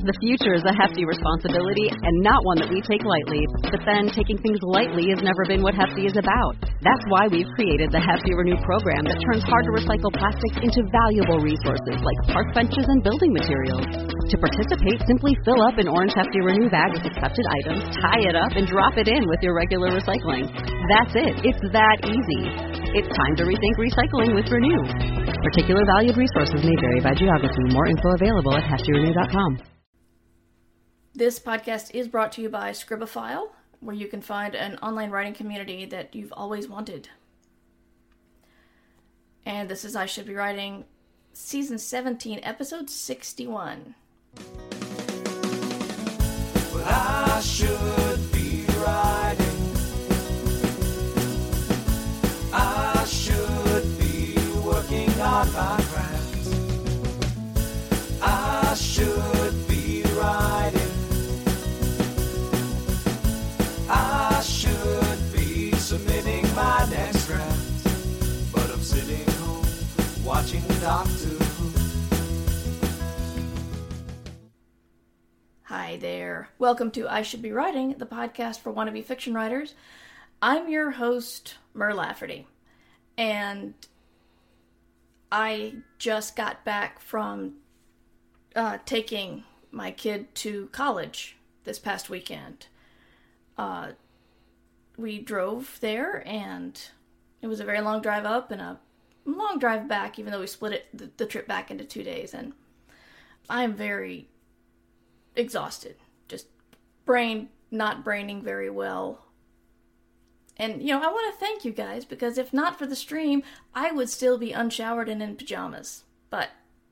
The future is a hefty responsibility and not one that we take lightly. But then, taking things lightly has never been what Hefty is about. That's why we've created the Hefty Renew program that turns hard-to-recycle plastics into valuable resources like park benches and building materials. To participate, simply fill up an orange Hefty Renew bag with accepted items, tie it up, and drop it in with your regular recycling. That's it. It's that easy. It's time to rethink recycling with Renew. Particular valued resources may vary by geography. More info available at heftyrenew.com. This podcast is brought to you by Scribophile, where you can find an online writing community that you've always wanted. And this is I Should Be Writing, Season 17, Episode 61. Well, I should be writing. I should be working on my craft. I should be writing. I should be submitting my next draft, but I'm sitting home watching Doctor Who. Hi there. Welcome to I Should Be Writing, the podcast for wannabe fiction writers. I'm your host, Mer Lafferty, and I just got back from taking my kid to college this past weekend. We drove there, and it was a very long drive up and a long drive back, even though we split the trip back into 2 days, and I am very exhausted. Just not braining very well. And, I want to thank you guys, because if not for the stream, I would still be unshowered and in pajamas. But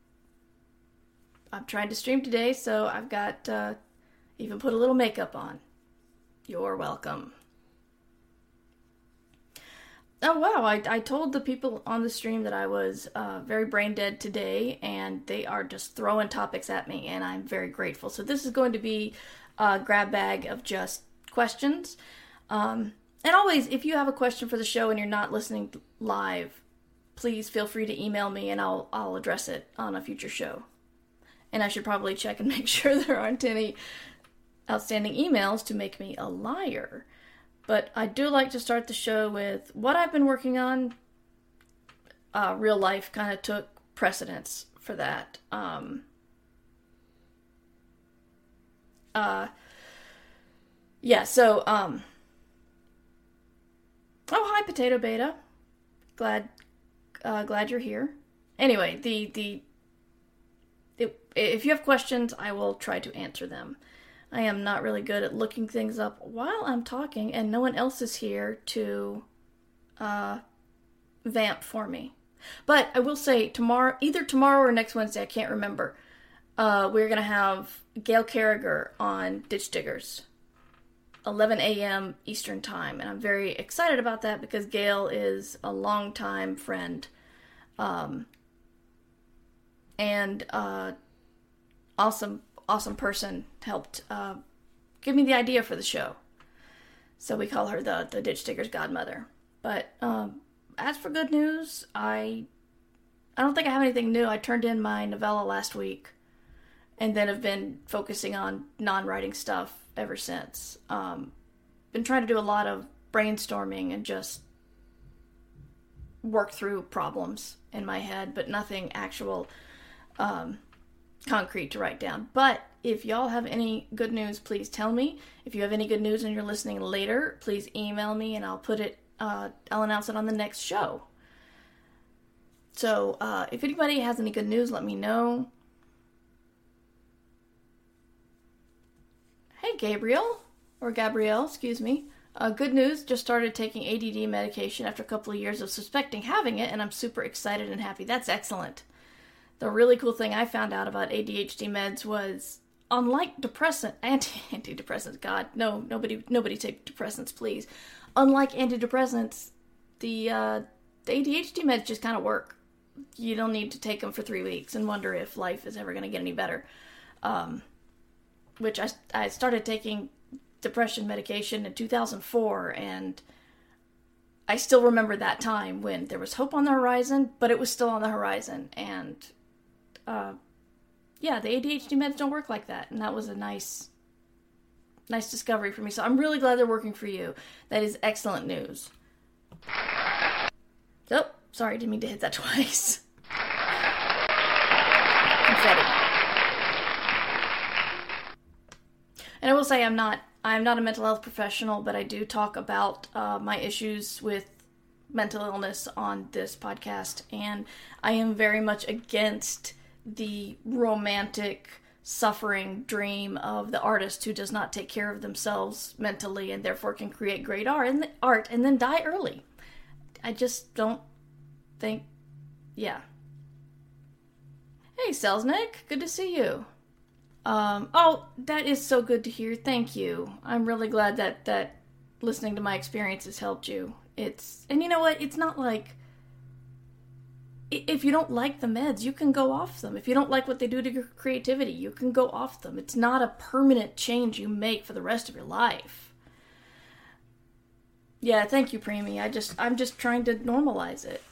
I'm trying to stream today, so I've got, even put a little makeup on. You're welcome. Oh, wow. I told the people on the stream that I was very brain dead today, and they are just throwing topics at me, and I'm very grateful. So this is going to be a grab bag of just questions. And always, if you have a question for the show and you're not listening live, please feel free to email me, and I'll address it on a future show. And I should probably check and make sure there aren't any outstanding emails to make me a liar. But I do like to start the show with what I've been working on. Real life kind of took precedence for that. Oh, hi, Potato Beta. Glad you're here. Anyway, if you have questions, I will try to answer them. I am not really good at looking things up while I'm talking, and no one else is here to vamp for me. But I will say, either tomorrow or next Wednesday, I can't remember, we're going to have Gail Carriger on Ditch Diggers, 11 a.m. Eastern Time, and I'm very excited about that because Gail is a longtime friend, and awesome person, helped give me the idea for the show. So we call her the Ditch Digger's godmother. But as for good news, I don't think I have anything new. I turned in my novella last week, and then have been focusing on non-writing stuff ever since. Been trying to do a lot of brainstorming and just work through problems in my head, but nothing actual concrete to write down. But if y'all have any good news, please tell me. If you have any good news and you're listening later, please email me, and I'll announce it on the next show. So if anybody has any good news, let me know. Hey, Gabrielle, excuse me. Good news, just started taking ADD medication after a couple of years of suspecting having it, and I'm super excited and happy. That's excellent. The really cool thing I found out about ADHD meds was, unlike antidepressants, God, no, nobody take depressants, please. Unlike antidepressants, the ADHD meds just kind of work. You don't need to take them for 3 weeks and wonder if life is ever going to get any better. Which I started taking depression medication in 2004, and I still remember that time when there was hope on the horizon, but it was still on the horizon, and yeah, the ADHD meds don't work like that. And that was a nice discovery for me. So I'm really glad they're working for you. That is excellent news. Oh, sorry, didn't mean to hit that twice. Confetti. And I will say I'm not a mental health professional, but I do talk about my issues with mental illness on this podcast, and I am very much against the romantic suffering dream of the artist who does not take care of themselves mentally and therefore can create great art and then die early. I just don't think, yeah. Hey, Selznick, good to see you. Oh, that is so good to hear. Thank you. I'm really glad that listening to my experiences helped you. And you know what? It's not like, if you don't like the meds, you can go off them. If you don't like what they do to your creativity, you can go off them. It's not a permanent change you make for the rest of your life. Yeah, thank you, Preemie. I'm just trying to normalize it.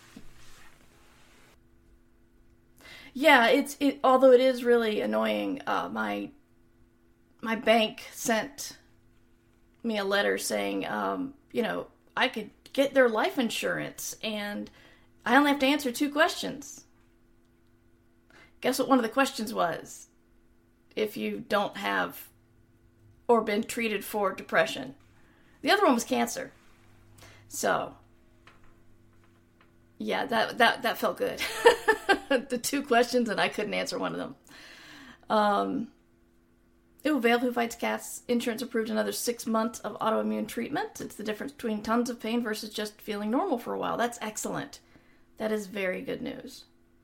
Yeah, although it is really annoying, my bank sent me a letter saying, I could get their life insurance, and I only have to answer 2 questions. Guess what one of the questions was? If you don't have or been treated for depression. The other one was cancer. So, yeah, that felt good. The 2 questions, and I couldn't answer one of them. Vale, who fights cats, insurance approved another 6 months of autoimmune treatment. It's the difference between tons of pain versus just feeling normal for a while. That's excellent. That is very good news.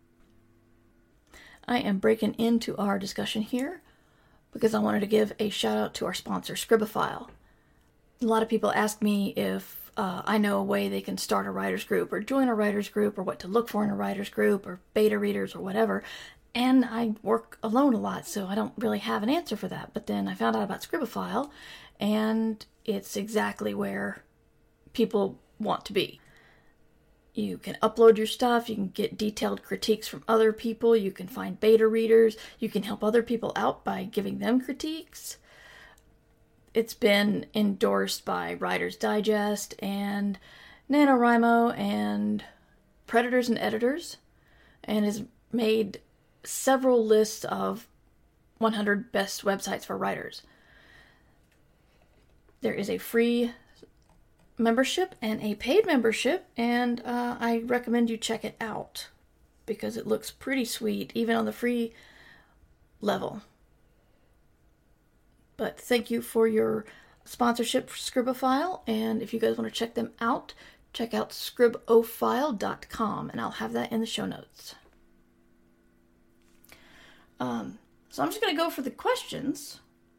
I am breaking into our discussion here because I wanted to give a shout out to our sponsor, Scribophile. A lot of people ask me if I know a way they can start a writer's group or join a writer's group or what to look for in a writer's group or beta readers or whatever. And I work alone a lot, so I don't really have an answer for that. But then I found out about Scribophile, and it's exactly where people want to be. You can upload your stuff, you can get detailed critiques from other people, you can find beta readers, you can help other people out by giving them critiques. It's been endorsed by Writer's Digest and NaNoWriMo and Predators and Editors, and has made several lists of 100 best websites for writers. There is a free membership and a paid membership, and I recommend you check it out because it looks pretty sweet, even on the free level. But thank you for your sponsorship for Scribophile, and if you guys want to check them out, check out scribophile.com, and I'll have that in the show notes. So I'm just going to go for the questions.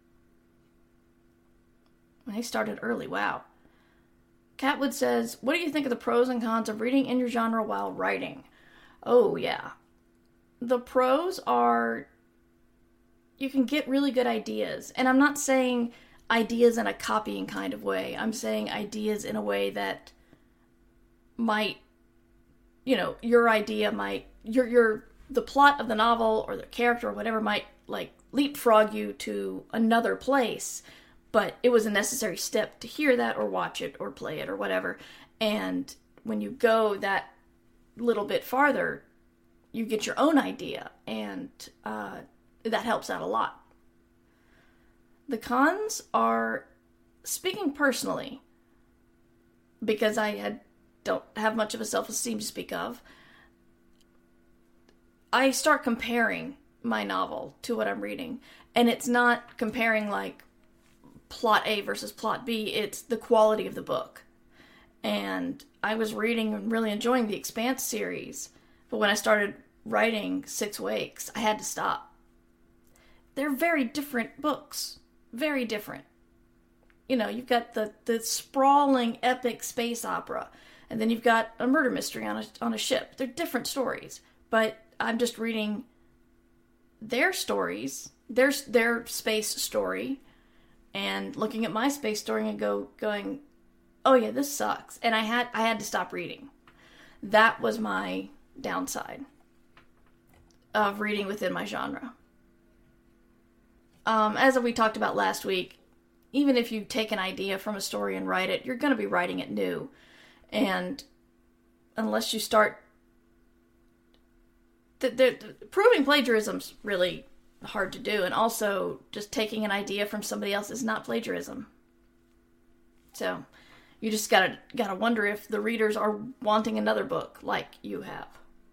I started early, wow. Catwood says, what do you think of the pros and cons of reading in your genre while writing? Oh, yeah. The pros are you can get really good ideas. And I'm not saying ideas in a copying kind of way. I'm saying ideas in a way that might, your idea might, the plot of the novel or the character or whatever might, leapfrog you to another place. But it was a necessary step to hear that or watch it or play it or whatever. And when you go that little bit farther, you get your own idea. And that helps out a lot. The cons are, speaking personally, because I don't have much of a self-esteem to speak of, I start comparing my novel to what I'm reading. And it's not comparing plot A versus plot B, it's the quality of the book. And I was reading and really enjoying the Expanse series, but when I started writing Six Wakes, I had to stop. They're very different books. Very different. You've got the sprawling epic space opera, and then you've got a murder mystery on a ship. They're different stories, but I'm just reading their stories, their space story, and looking at my space story and going, oh yeah, this sucks. And I had to stop reading. That was my downside of reading within my genre. As we talked about last week, even if you take an idea from a story and write it, you're going to be writing it new. And unless you start... proving plagiarism's really hard to do, and also just taking an idea from somebody else is not plagiarism. So you just gotta wonder if the readers are wanting another book like you have.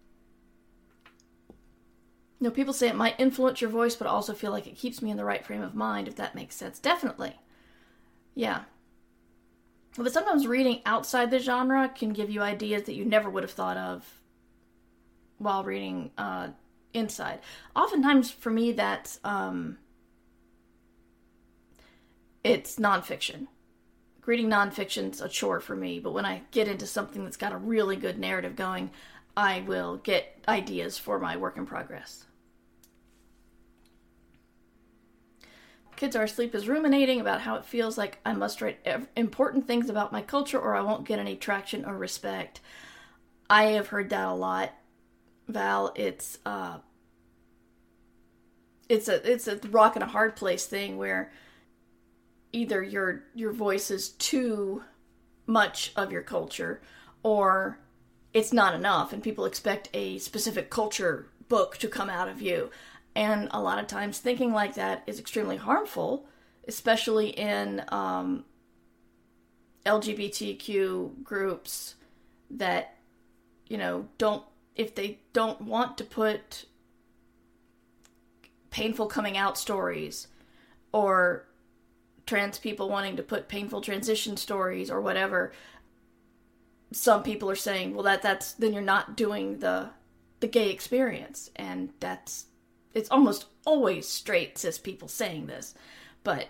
You know, people say it might influence your voice, but also feel like it keeps me in the right frame of mind, if that makes sense. Definitely. Yeah. But sometimes reading outside the genre can give you ideas that you never would have thought of while reading inside. Oftentimes, for me, that's it's nonfiction. Reading nonfiction's a chore for me, but when I get into something that's got a really good narrative going, I will get ideas for my work in progress. Kids Are Asleep is ruminating about how it feels like I must write important things about my culture or I won't get any traction or respect. I have heard that a lot, Val. It's a rock and a hard place thing where either your voice is too much of your culture or it's not enough and people expect a specific culture book to come out of you. And a lot of times thinking like that is extremely harmful, especially in LGBTQ groups that, you know, if they don't want to put painful coming out stories or trans people wanting to put painful transition stories or whatever, some people are saying, well, that's then you're not doing the gay experience. And it's almost always straight cis people saying this, but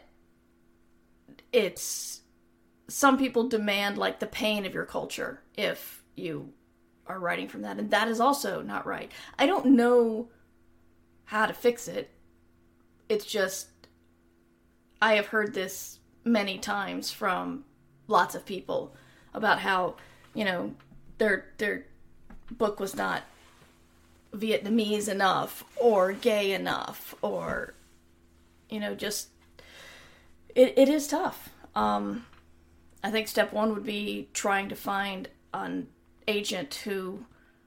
some people demand like the pain of your culture if you are writing from that, and that is also not right. I don't know how to fix it. It's just, I have heard this many times from lots of people about how, you know, their book was not Vietnamese enough or gay enough or, you know, just it is tough. I think step one would be trying to find an agent who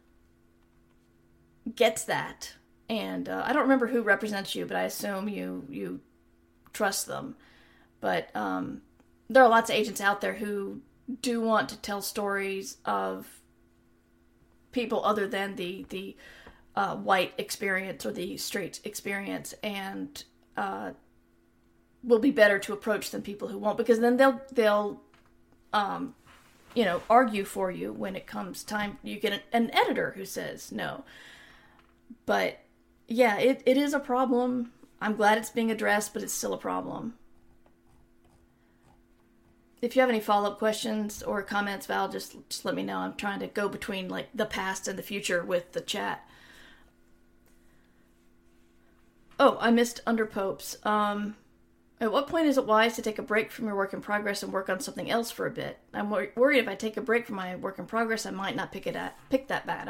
gets that, and I don't remember who represents you, but I assume you trust them. But there are lots of agents out there who do want to tell stories of people other than the white experience or the straight experience, and will be better to approach than people who won't, because then they'll you know, argue for you when it comes time. You get an editor who says no. But yeah, it is a problem. I'm glad it's being addressed, but it's still a problem. If you have any follow-up questions or comments, Val, just let me know. I'm trying to go between like the past and the future with the chat. Oh, I missed Under Popes. At what point is it wise to take a break from your work in progress and work on something else for a bit? I'm worried if I take a break from my work in progress, I might not pick it back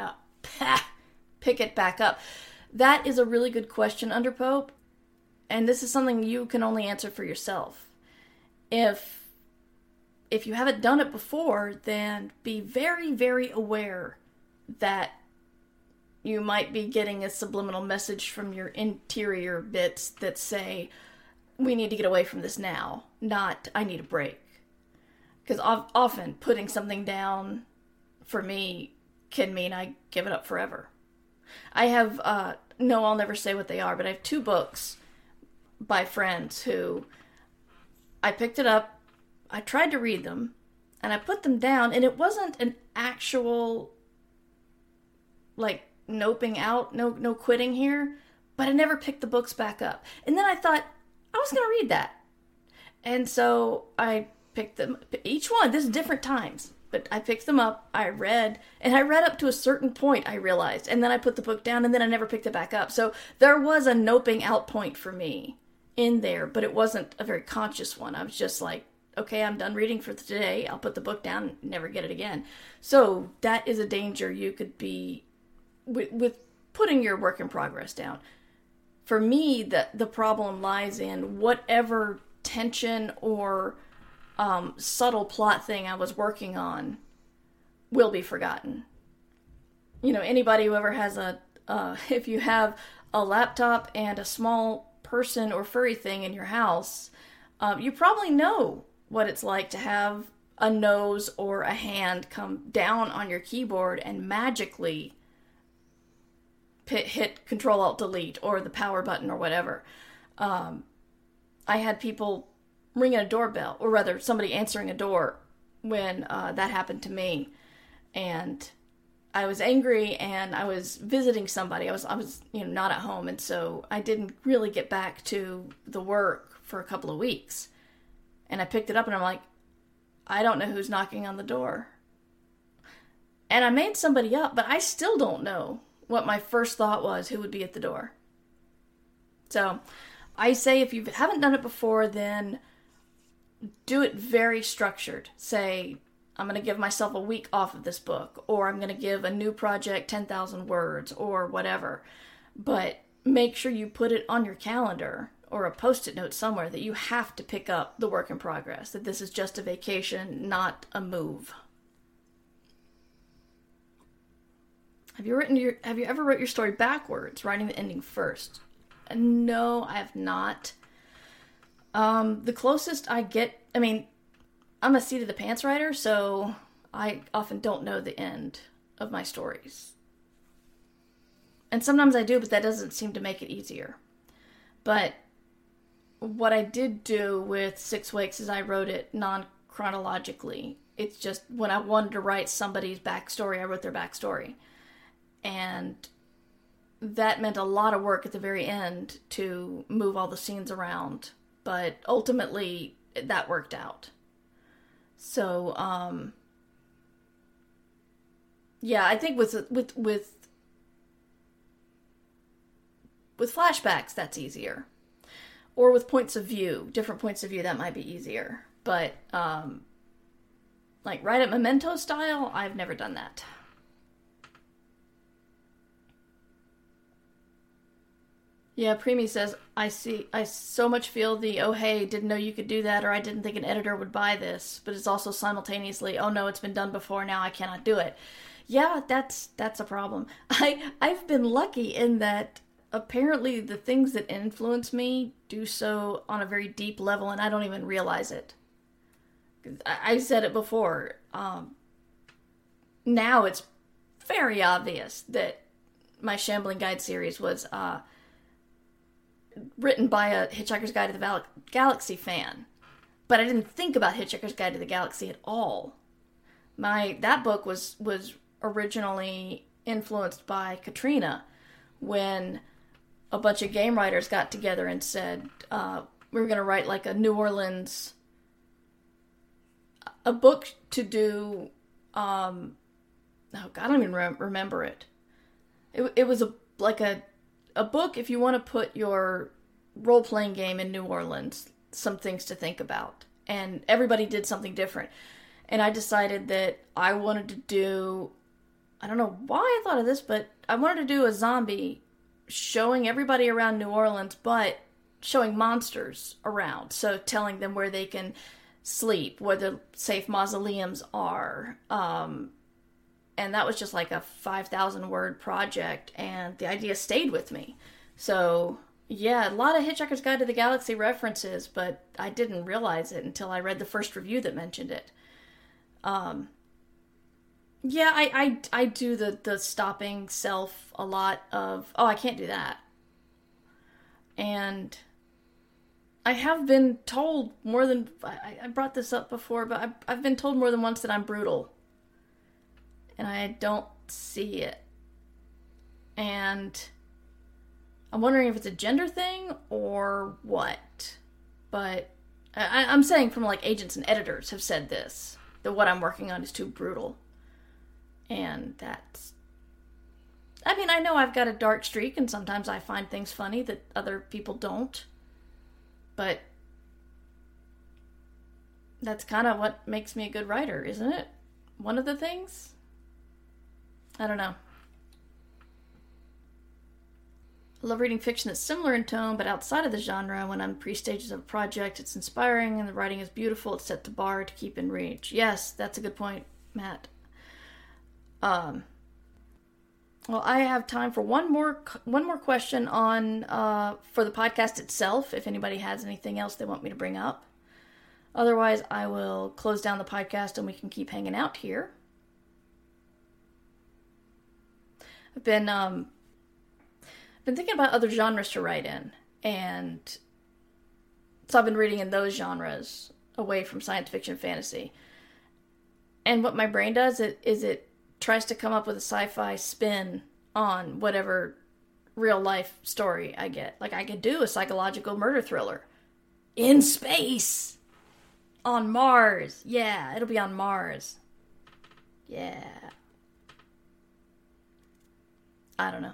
up. That is a really good question, Under Pope, and this is something you can only answer for yourself. If you haven't done it before, then be very, very aware that you might be getting a subliminal message from your interior bits that say, we need to get away from this now, not I need a break. Because often putting something down for me can mean I give it up forever. I have, no, I'll never say what they are, but I have 2 books by friends who I picked it up, I tried to read them, and I put them down, and it wasn't an actual, like, noping out, no quitting here, but I never picked the books back up. And then I thought, I was going to read that. And so I picked them, each one, this is different times, but I picked them up, I read up to a certain point, I realized, and then I put the book down, and then I never picked it back up. So there was a noping out point for me in there, but it wasn't a very conscious one. I was just like, okay, I'm done reading for today, I'll put the book down and never get it again. So that is a danger you could be with putting your work in progress down. for me, the problem lies in whatever tension or subtle plot thing I was working on will be forgotten. You know, anybody who ever has if you have a laptop and a small person or furry thing in your house, you probably know what it's like to have a nose or a hand come down on your keyboard and magically hit Control-Alt-Delete or the power button or whatever. I had people ringing a doorbell, or rather somebody answering a door when that happened to me. And I was angry and I was visiting somebody. I was not at home, and so I didn't really get back to the work for a couple of weeks. And I picked it up and I'm like, I don't know who's knocking on the door. And I made somebody up, but I still don't know what my first thought was, who would be at the door. So I say if you haven't done it before, then do it very structured. Say, I'm going to give myself a week off of this book, or I'm going to give a new project 10,000 words, or whatever. But make sure you put it on your calendar or a post-it note somewhere that you have to pick up the work in progress, that this is just a vacation, not a move. Have you ever wrote your story backwards, writing the ending first? No, I have not. The closest I get, I'm a seat of the pants writer, so I often don't know the end of my stories. And sometimes I do, but that doesn't seem to make it easier. But what I did do with 6 Weeks is I wrote it non-chronologically. It's just when I wanted to write somebody's backstory, I wrote their backstory. And that meant a lot of work at the very end to move all the scenes around. But ultimately, that worked out. So, yeah, I think with flashbacks, that's easier. Or with points of view, different points of view, that might be easier. But, like, write it Memento style, I've never done that. Yeah, Preemie says, I so much feel the, oh hey, didn't know you could do that, or I didn't think an editor would buy this, but it's also simultaneously, oh no, it's been done before, now I cannot do it. Yeah, that's a problem. I've been lucky in that apparently the things that influence me do so on a very deep level, and I don't even realize it. I said it before. Now it's very obvious that my Shambling Guide series was written by a Hitchhiker's Guide to the Galaxy fan. But I didn't think about Hitchhiker's Guide to the Galaxy at all. That book was originally influenced by Katrina, when a bunch of game writers got together and said, we were going to write like a New Orleans, a book to do, oh God, I don't even remember it. It was a book if you want to put your role-playing game in New Orleans, some things to think about. And everybody did something different. And I decided that I wanted to do, I don't know why I thought of this, but I wanted to do a zombie showing everybody around New Orleans, but showing monsters around. So telling them where they can sleep, where the safe mausoleums are. And that was just like a 5,000 word project, and the idea stayed with me. So, yeah, a lot of Hitchhiker's Guide to the Galaxy references, but I didn't realize it until I read the first review that mentioned it. Yeah, I do the stopping self a lot of, oh, I can't do that. And I have been told more than, I brought this up before, but I've been told more than once that I'm brutal. And I don't see it. And I'm wondering if it's a gender thing or what. But I'm saying from like agents and editors have said this, that what I'm working on is too brutal. And that's, I know I've got a dark streak and sometimes I find things funny that other people don't. But that's kind of what makes me a good writer, isn't it? One of the things? I don't know. I love reading fiction that's similar in tone, but outside of the genre. When I'm in pre-stages of a project, it's inspiring and the writing is beautiful. It sets the bar to keep in reach. Yes, that's a good point, Matt. Well, I have time for one more question on for the podcast itself, if anybody has anything else they want me to bring up. Otherwise, I will close down the podcast and we can keep hanging out here. I've been thinking about other genres to write in, and so I've been reading in those genres away from science fiction, fantasy. And what my brain does is it tries to come up with a sci-fi spin on whatever real life story I get. Like, I could do a psychological murder thriller in space on Mars. Yeah, it'll be on Mars. Yeah. I don't know.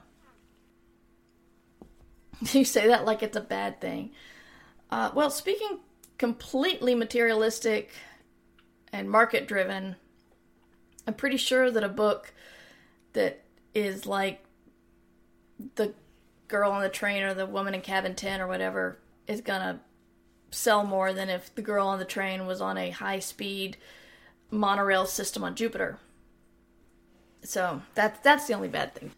You say that like it's a bad thing. Well, speaking completely materialistic and market-driven, I'm pretty sure that a book that is like The Girl on the Train or The Woman in Cabin 10 or whatever is gonna sell more than if The Girl on the Train was on a high-speed monorail system on Jupiter. So that's the only bad thing.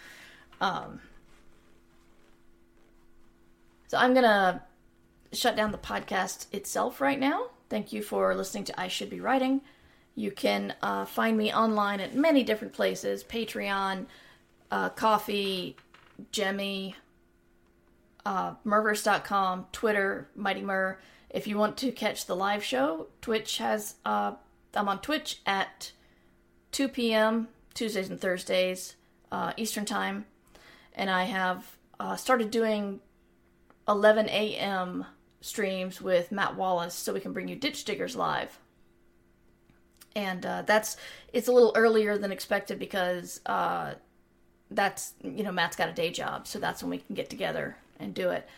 So I'm gonna shut down the podcast itself right now. Thank you for listening to I Should Be Writing. You can find me online at many different places: Patreon, Coffee, Jemmy, Murverse.com, Twitter, Mighty Mur. If you want to catch the live show, Twitch has I'm on Twitch at 2 p.m. Tuesdays and Thursdays Eastern Time, and I have started doing 11 a.m. streams with Matt Wallace, so we can bring you Ditch Diggers live. And it's a little earlier than expected because Matt's got a day job, so that's when we can get together and do it.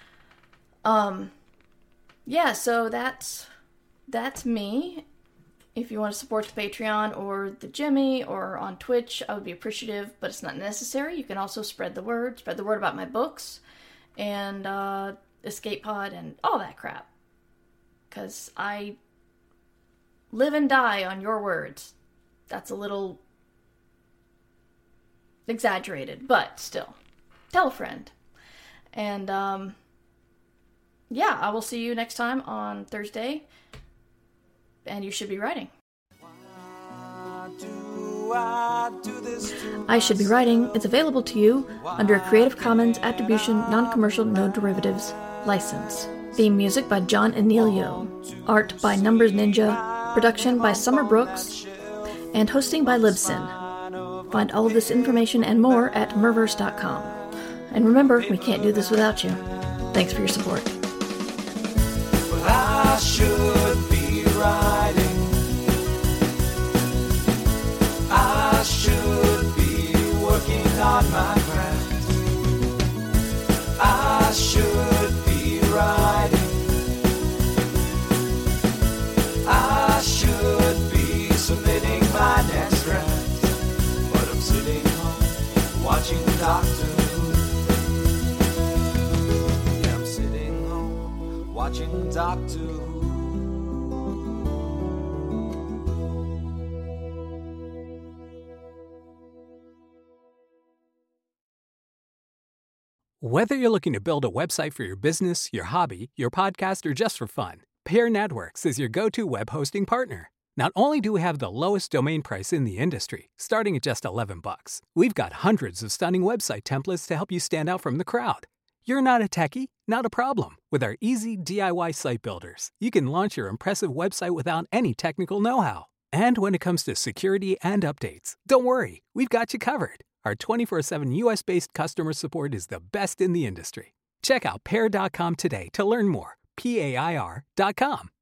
Yeah, so that's me. If you want to support the Patreon or the Jimmy or on Twitch, I would be appreciative, but it's not necessary. You can also spread the word about my books and Escape Pod and all that crap. Because I live and die on your words. That's a little exaggerated, but still. Tell a friend. And, yeah, I will see you next time on Thursday. And you should be writing. I Should Be Writing is available to you under a Creative Commons Attribution Non-Commercial No Derivatives license. Theme music by John Anelio. Art by Numbers Ninja. Production by Summer Brooks. And hosting by Libsyn. Find all of this information and more at Murverse.com. And remember, we can't do this without you. Thanks for your support. Well, I should be writing. I should be working on my craft. I should be writing. I should be submitting my next draft. But I'm sitting home watching Doctor Who. Yeah, I'm sitting home watching Doctor Who. Whether you're looking to build a website for your business, your hobby, your podcast, or just for fun, Pair Networks is your go-to web hosting partner. Not only do we have the lowest domain price in the industry, starting at just $11, we've got hundreds of stunning website templates to help you stand out from the crowd. You're not a techie? Not a problem. With our easy DIY site builders, you can launch your impressive website without any technical know-how. And when it comes to security and updates, don't worry, we've got you covered. Our 24/7 US-based customer support is the best in the industry. Check out Pair.com today to learn more. PAIR.com.